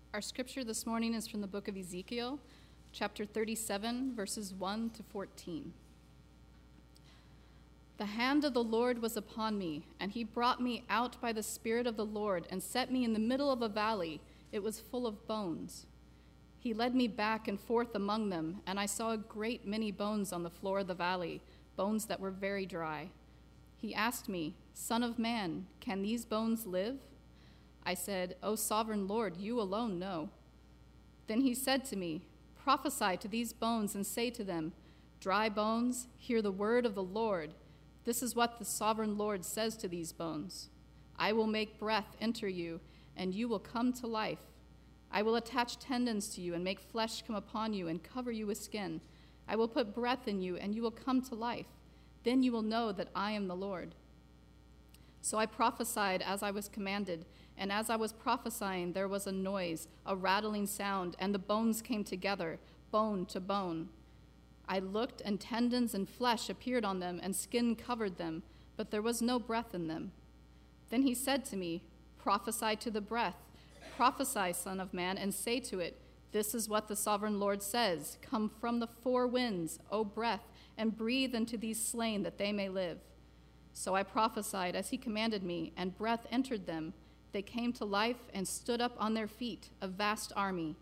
Our scripture this morning is from the book of Ezekiel, chapter 37, verses 1 to 14. The hand of the Lord was upon me, and he brought me out by the Spirit of the Lord and set me in the middle of a valley. It was full of bones. He led me back and forth among them, and I saw a great many bones on the floor of the valley, bones that were very dry. He asked me, "Son of man, can these bones live?" I said, "O sovereign Lord, you alone know." Then he said to me, "Prophesy to these bones and say to them, 'Dry bones, hear the word of the Lord. This is what the sovereign Lord says to these bones. I will make breath enter you, and you will come to life. I will attach tendons to you and make flesh come upon you and cover you with skin. I will put breath in you, and you will come to life. Then you will know that I am the Lord.' So I prophesied as I was commanded, and as I was prophesying, there was a noise, a rattling sound, and the bones came together, bone to bone. I looked, and tendons and flesh appeared on them, and skin covered them, but there was no breath in them. Then he said to me, 'Prophesy to the breath. Prophesy, Son of man, and say to it, this is what the sovereign Lord says. Come from the four winds, O breath, and breathe into these slain that they may live.' So I prophesied as he commanded me, and breath entered them. They came to life and stood up on their feet, a vast army.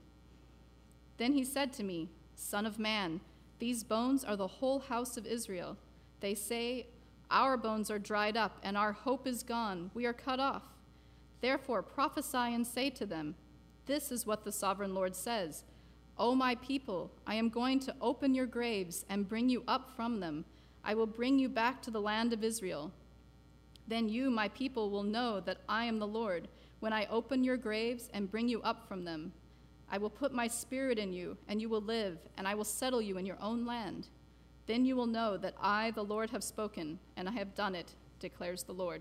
Then he said to me, 'Son of man, these bones are the whole house of Israel. They say, our bones are dried up, and our hope is gone. We are cut off. Therefore prophesy and say to them, this is what the sovereign Lord says. O my people, I am going to open your graves and bring you up from them. I will bring you back to the land of Israel. Then you, my people, will know that I am the Lord, when I open your graves and bring you up from them. I will put my spirit in you, and you will live, and I will settle you in your own land. Then you will know that I, the Lord, have spoken, and I have done it, declares the Lord."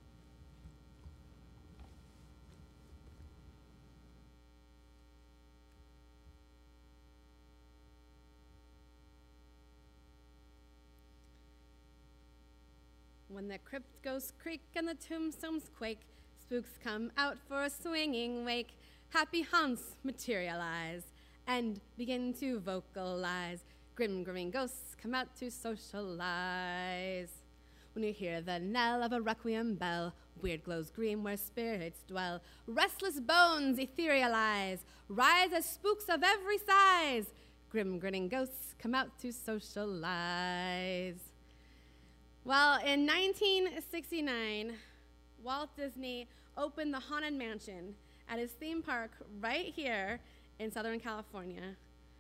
When the crypt goes creak and the tombstones quake, spooks come out for a swinging wake. Happy haunts materialize and begin to vocalize. Grim green ghosts come out to socialize. When you hear the knell of a requiem bell, weird glows green where spirits dwell. Restless bones etherealize, rise as spooks of every size. Grim grinning ghosts come out to socialize. Well, in 1969, Walt Disney opened the Haunted Mansion at his theme park right here in Southern California.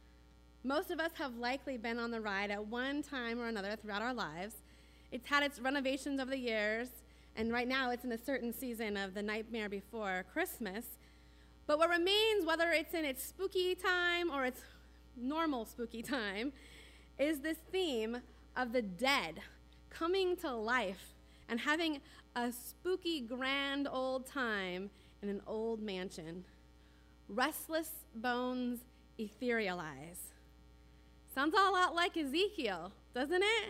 Most of us have likely been on the ride at one time or another throughout our lives. It's had its renovations over the years, and right now it's in a certain season of the Nightmare Before Christmas. But what remains, whether it's in its spooky time or its normal spooky time, is this theme of the dead coming to life and having a spooky, grand old time in an old mansion. Restless bones etherealize. Sounds a lot like Ezekiel, doesn't it?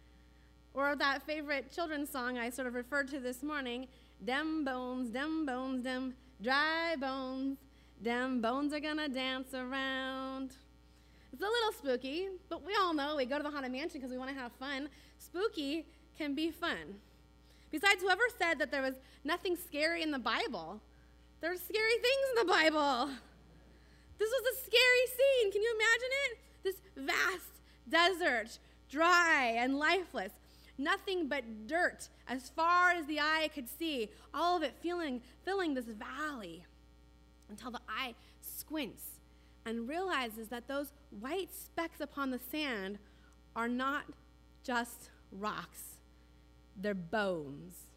Or that favorite children's song I sort of referred to this morning, dem bones, dem dry bones are gonna dance around. It's a little spooky, but we all know we go to the Haunted Mansion because we want to have fun. Spooky can be fun. Besides, whoever said that there was nothing scary in the Bible? There's scary things in the Bible. This was a scary scene. Can you imagine it? This vast desert, dry and lifeless. Nothing but dirt as far as the eye could see. All of it filling this valley until the eye squints and realizes that those white specks upon the sand are not just rocks. They're bones.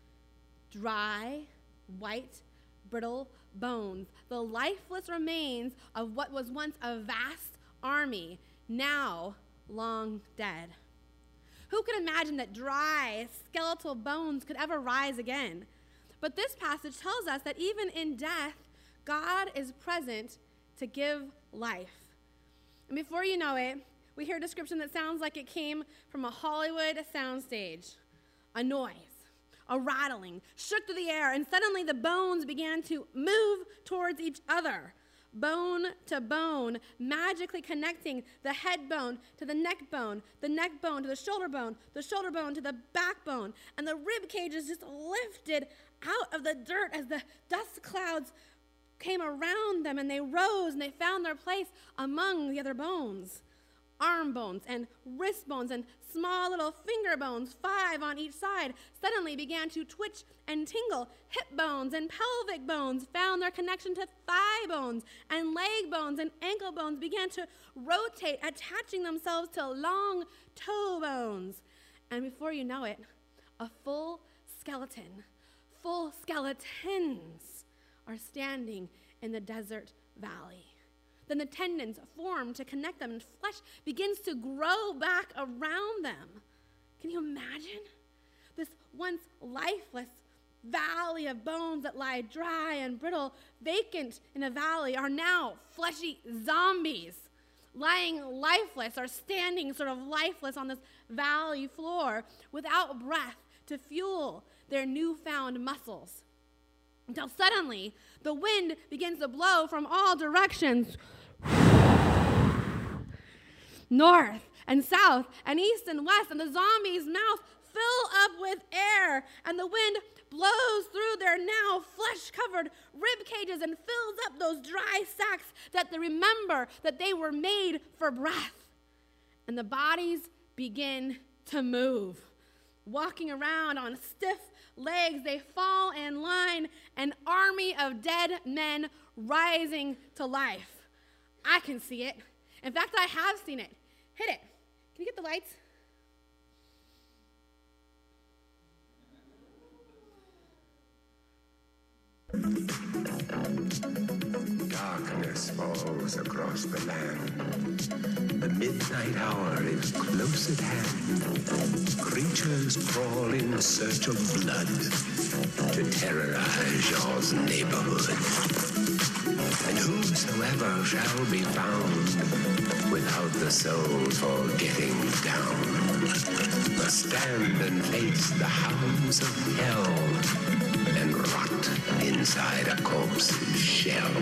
Dry, white, brittle bones. The lifeless remains of what was once a vast army, now long dead. Who could imagine that dry, skeletal bones could ever rise again? But this passage tells us that even in death, God is present to give life. And before you know it, we hear a description that sounds like it came from a Hollywood soundstage. A noise, a rattling, shook through the air, and suddenly the bones began to move towards each other. bone to bone, magically connecting the head bone to the neck bone to the shoulder bone to the backbone. And the rib cages just lifted out of the dirt as the dust clouds came around them, and they rose and they found their place among the other bones. Arm bones and wrist bones and small little finger bones, 5 on each side, suddenly began to twitch and tingle. Hip bones and pelvic bones found their connection to thigh bones, and leg bones and ankle bones began to rotate, attaching themselves to long toe bones. And before you know it, a full skeletons are standing in the desert valley. Then the tendons form to connect them, and flesh begins to grow back around them. Can you imagine? This once lifeless valley of bones that lie dry and brittle, vacant in a valley, are now fleshy zombies, lying lifeless or standing sort of lifeless on this valley floor without breath to fuel their newfound muscles. Until suddenly, the wind begins to blow from all directions, north and south and east and west, and the zombies' mouths fill up with air, and the wind blows through their now flesh-covered rib cages and fills up those dry sacks that they remember that they were made for breath. And the bodies begin to move. Walking around on stiff legs, they fall in line, an army of dead men rising to life. I can see it. In fact, I have seen it. Hit it. Can you get the lights? Darkness falls across the land. The midnight hour is close at hand. Creatures crawl in search of blood to terrorize your neighborhood. And whosoever shall be found without the soul for getting down must stand and face the hounds of hell and rot inside a corpse's shell.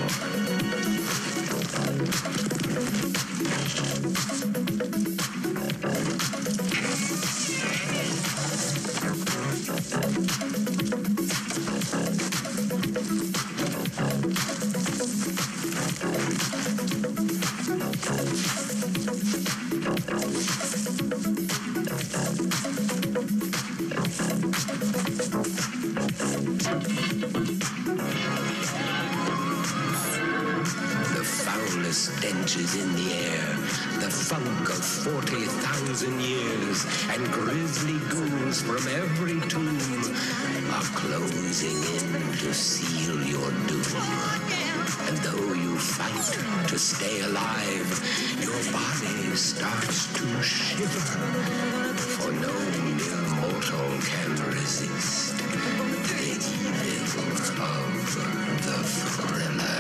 Stenches in the air, the funk of 40,000 years, and grisly ghouls from every tomb are closing in to seal your doom. And though you fight to stay alive, your body starts to shiver, for no mere mortal can resist the evil of the thriller.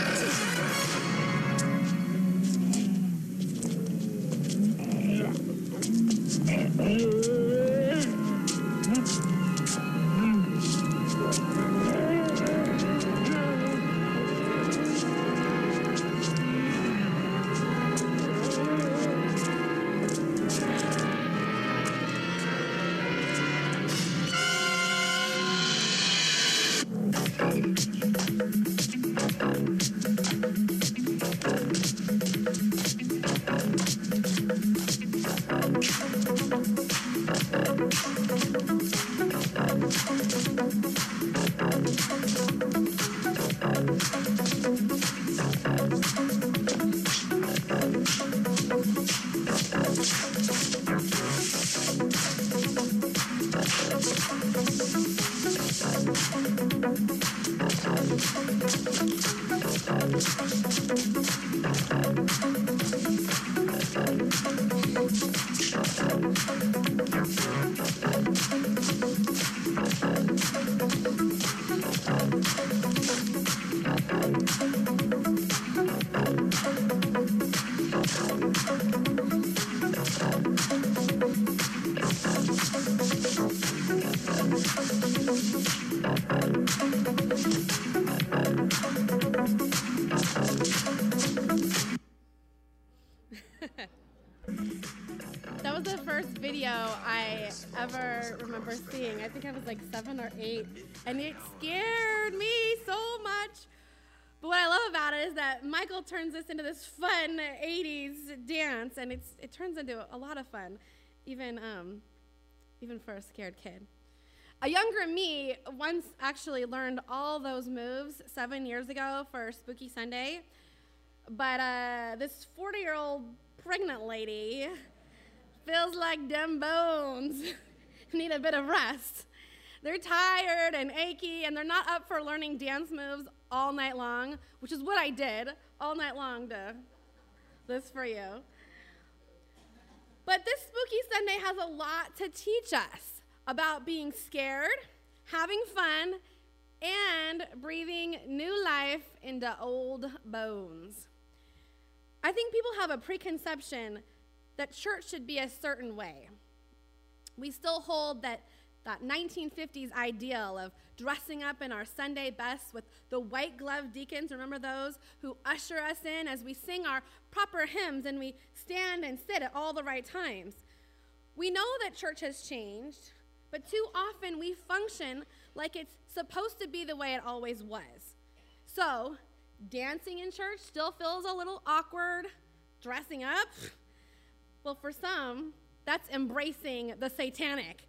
remember seeing. I think I was like 7 or 8, and it scared me so much. But what I love about it is that Michael turns this into this fun 80s dance, and it turns into a lot of fun, even for a scared kid. A younger me once actually learned all those moves 7 years ago for Spooky Sunday, but this 40-year-old pregnant lady feels like them bones need a bit of rest. They're tired and achy, and they're not up for learning dance moves all night long, which is what I did all night long to this for you. But this Spooky Sunday has a lot to teach us about being scared, having fun, and breathing new life into old bones. I think people have a preconception that church should be a certain way. We still hold that 1950s ideal of dressing up in our Sunday best with the white gloved deacons, remember those, who usher us in as we sing our proper hymns and we stand and sit at all the right times. We know that church has changed, but too often we function like it's supposed to be the way it always was. So, dancing in church still feels a little awkward. Dressing up, well, for some, that's embracing the satanic.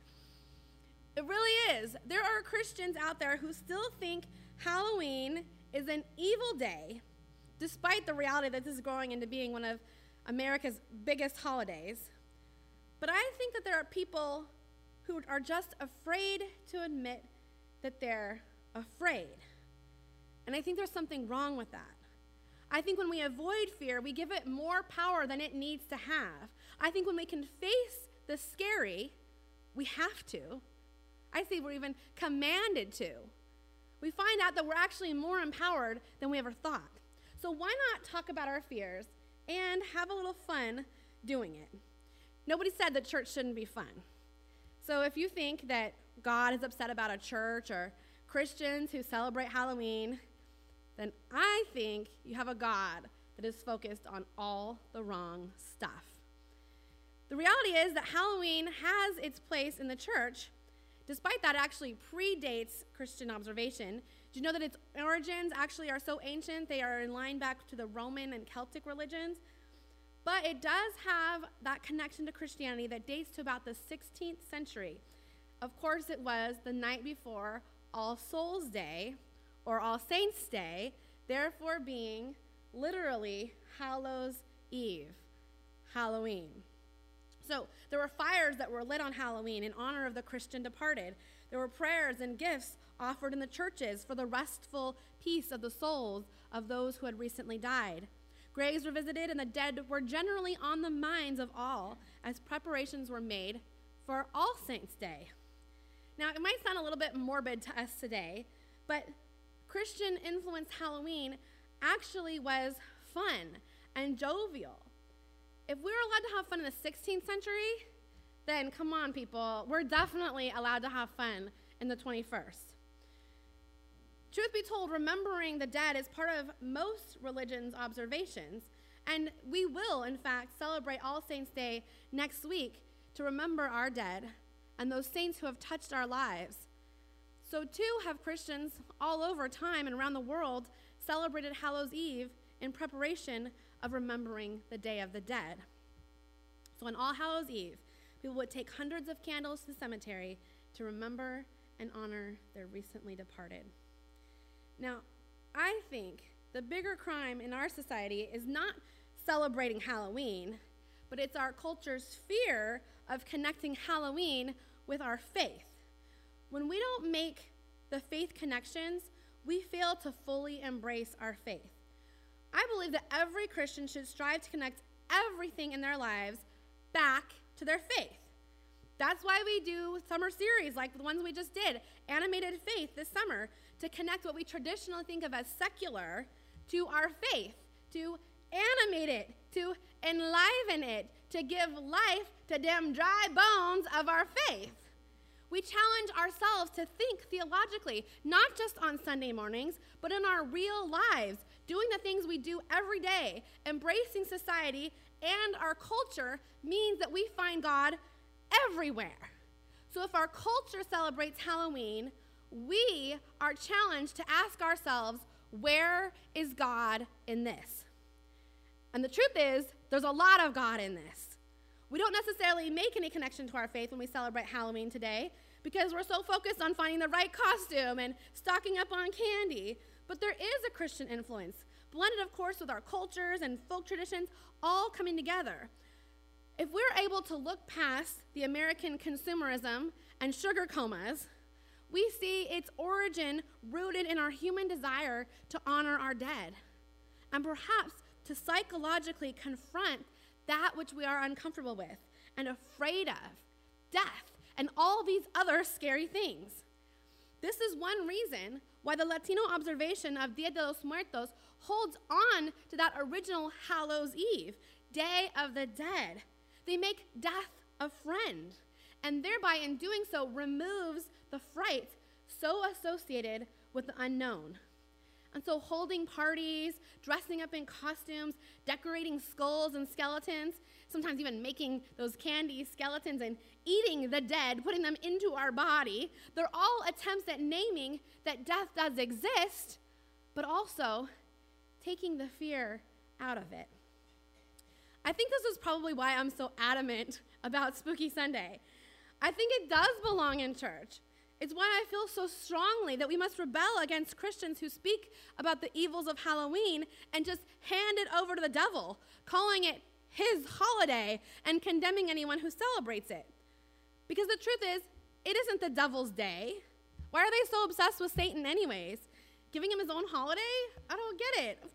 It really is. There are Christians out there who still think Halloween is an evil day, despite the reality that this is growing into being one of America's biggest holidays. But I think that there are people who are just afraid to admit that they're afraid. And I think there's something wrong with that. I think when we avoid fear, we give it more power than it needs to have. I think when we can face the scary, we have to. I say we're even commanded to. We find out that we're actually more empowered than we ever thought. So why not talk about our fears and have a little fun doing it? Nobody said that church shouldn't be fun. So if you think that God is upset about a church or Christians who celebrate Halloween, then I think you have a God that is focused on all the wrong stuff. The reality is that Halloween has its place in the church. Despite that, it actually predates Christian observation. Do you know that its origins actually are so ancient? They are in line back to the Roman and Celtic religions. But it does have that connection to Christianity that dates to about the 16th century. Of course, it was the night before All Souls Day, or All Saints' Day, therefore being literally Hallows Eve, Halloween. So there were fires that were lit on Halloween in honor of the Christian departed. There were prayers and gifts offered in the churches for the restful peace of the souls of those who had recently died. Graves were visited, and the dead were generally on the minds of all as preparations were made for All Saints' Day. Now, it might sound a little bit morbid to us today, but Christian-influenced Halloween actually was fun and jovial. If we were allowed to have fun in the 16th century, then come on, people, we're definitely allowed to have fun in the 21st. Truth be told, remembering the dead is part of most religions' observations, and we will, in fact, celebrate All Saints' Day next week to remember our dead and those saints who have touched our lives. So too have Christians all over time and around the world celebrated Hallows Eve in preparation of remembering the Day of the Dead. So on All Hallows Eve, people would take hundreds of candles to the cemetery to remember and honor their recently departed. Now, I think the bigger crime in our society is not celebrating Halloween, but it's our culture's fear of connecting Halloween with our faith. When we don't make the faith connections, we fail to fully embrace our faith. I believe that every Christian should strive to connect everything in their lives back to their faith. That's why we do summer series like the ones we just did, Animated Faith this summer, to connect what we traditionally think of as secular to our faith, to animate it, to enliven it, to give life to them dry bones of our faith. We challenge ourselves to think theologically, not just on Sunday mornings, but in our real lives, doing the things we do every day. Embracing society and our culture means that we find God everywhere. So if our culture celebrates Halloween, we are challenged to ask ourselves, where is God in this? And the truth is, there's a lot of God in this. We don't necessarily make any connection to our faith when we celebrate Halloween today because we're so focused on finding the right costume and stocking up on candy. But there is a Christian influence, blended, of course, with our cultures and folk traditions, all coming together. If we're able to look past the American consumerism and sugar comas, we see its origin rooted in our human desire to honor our dead, and perhaps to psychologically confront that which we are uncomfortable with and afraid of, death, and all these other scary things. This is one reason why the Latino observation of Dia de los Muertos holds on to that original Hallows Eve, Day of the Dead. They make death a friend, and thereby in doing so removes the fright so associated with the unknown. And so holding parties, dressing up in costumes, decorating skulls and skeletons, sometimes even making those candy skeletons and eating the dead, putting them into our body, they're all attempts at naming that death does exist, but also taking the fear out of it. I think this is probably why I'm so adamant about Spooky Sunday. I think it does belong in church. It's why I feel so strongly that we must rebel against Christians who speak about the evils of Halloween and just hand it over to the devil, calling it his holiday and condemning anyone who celebrates it. Because the truth is, it isn't the devil's day. Why are they so obsessed with Satan anyways? Giving him his own holiday? I don't get it.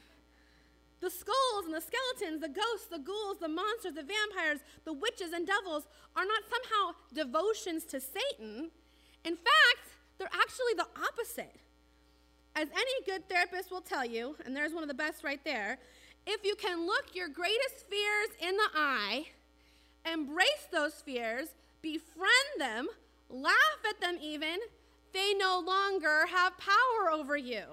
The skulls and the skeletons, the ghosts, the ghouls, the monsters, the vampires, the witches and devils are not somehow devotions to Satan. In fact, they're actually the opposite. As any good therapist will tell you, and there's one of the best right there, if you can look your greatest fears in the eye, embrace those fears, befriend them, laugh at them even, they no longer have power over you.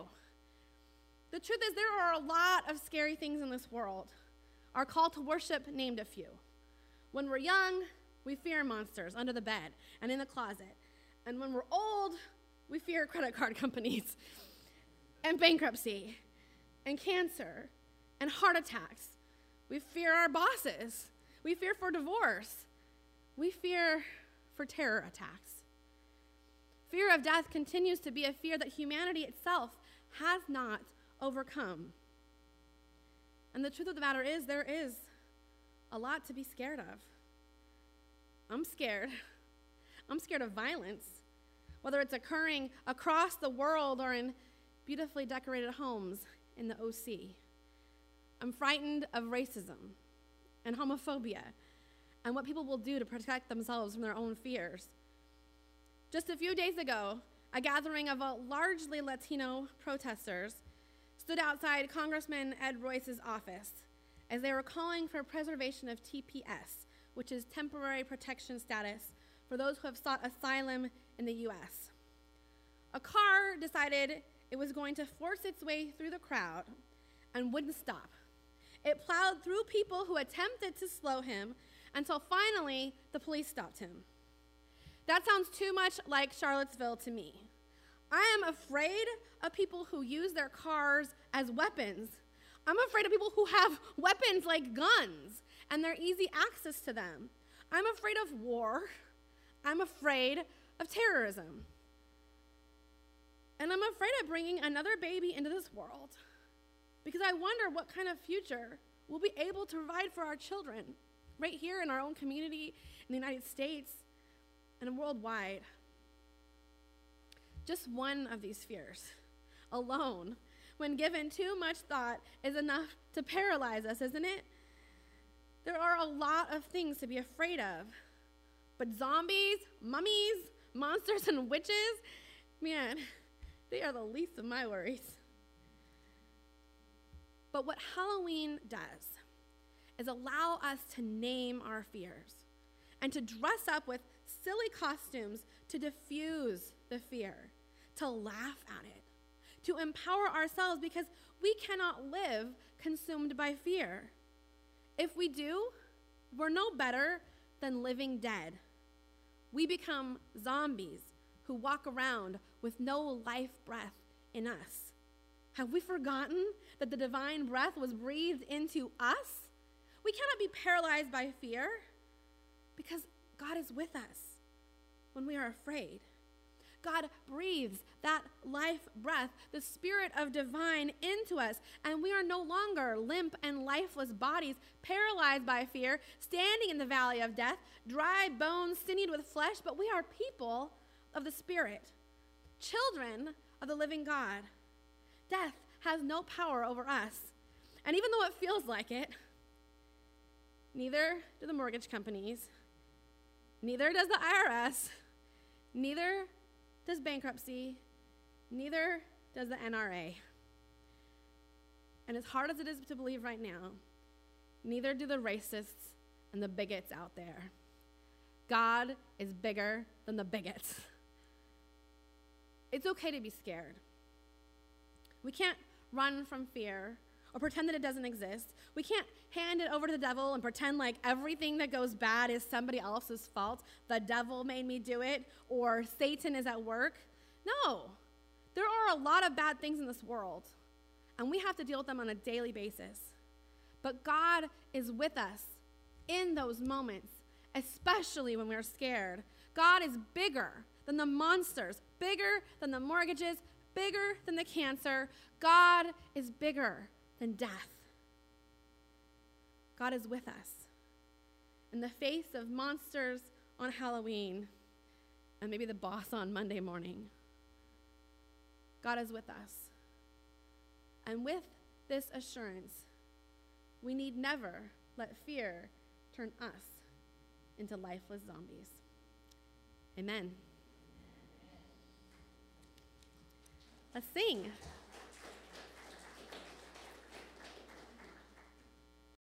The truth is, there are a lot of scary things in this world. Our call to worship named a few. When we're young, we fear monsters under the bed and in the closet. And when we're old, we fear credit card companies and bankruptcy and cancer and heart attacks. We fear our bosses. We fear for divorce. We fear for terror attacks. Fear of death continues to be a fear that humanity itself has not overcome. And the truth of the matter is, there is a lot to be scared of. I'm scared. I'm scared of violence, whether it's occurring across the world or in beautifully decorated homes in the OC. I'm frightened of racism and homophobia and what people will do to protect themselves from their own fears. Just a few days ago, a gathering of largely Latino protesters stood outside Congressman Ed Royce's office as they were calling for preservation of TPS, which is temporary protection status for those who have sought asylum in the U.S. A car decided it was going to force its way through the crowd and wouldn't stop. It plowed through people who attempted to slow him until finally the police stopped him. That sounds too much like Charlottesville to me. I am afraid of people who use their cars as weapons. I'm afraid of people who have weapons like guns and their easy access to them. I'm afraid of war. I'm afraid of terrorism. And I'm afraid of bringing another baby into this world because I wonder what kind of future we'll be able to provide for our children right here in our own community in the United States and worldwide. Just one of these fears alone, when given too much thought, is enough to paralyze us, isn't it? There are a lot of things to be afraid of, but zombies, mummies, monsters, and witches, man, they are the least of my worries. But what Halloween does is allow us to name our fears and to dress up with silly costumes to diffuse the fear, to laugh at it, to empower ourselves because we cannot live consumed by fear. If we do, we're no better than living dead. we become zombies who walk around with no life breath in us. Have we forgotten that the divine breath was breathed into us? We cannot be paralyzed by fear because God is with us when we are afraid. God breathes that life breath, the spirit of divine, into us, and we are no longer limp and lifeless bodies, paralyzed by fear, standing in the valley of death, dry bones, sinewed with flesh, but we are people of the Spirit, children of the living God. Death has no power over us, and even though it feels like it, neither do the mortgage companies, neither does the IRS, neither does bankruptcy, neither does the NRA. And as hard as it is to believe right now, neither do the racists and the bigots out there. God is bigger than the bigots. It's okay to be scared. We can't run from fear or pretend that it doesn't exist. We can't hand it over to the devil and pretend like everything that goes bad is somebody else's fault. The devil made me do it, or Satan is at work. No, there are a lot of bad things in this world, and we have to deal with them on a daily basis. But God is with us in those moments, especially when we're scared. God is bigger than the monsters, bigger than the mortgages, bigger than the cancer. God is bigger than death. God is with us. In the face of monsters on Halloween, and maybe the boss on Monday morning, God is with us. And with this assurance, we need never let fear turn us into lifeless zombies. Amen. Let's sing.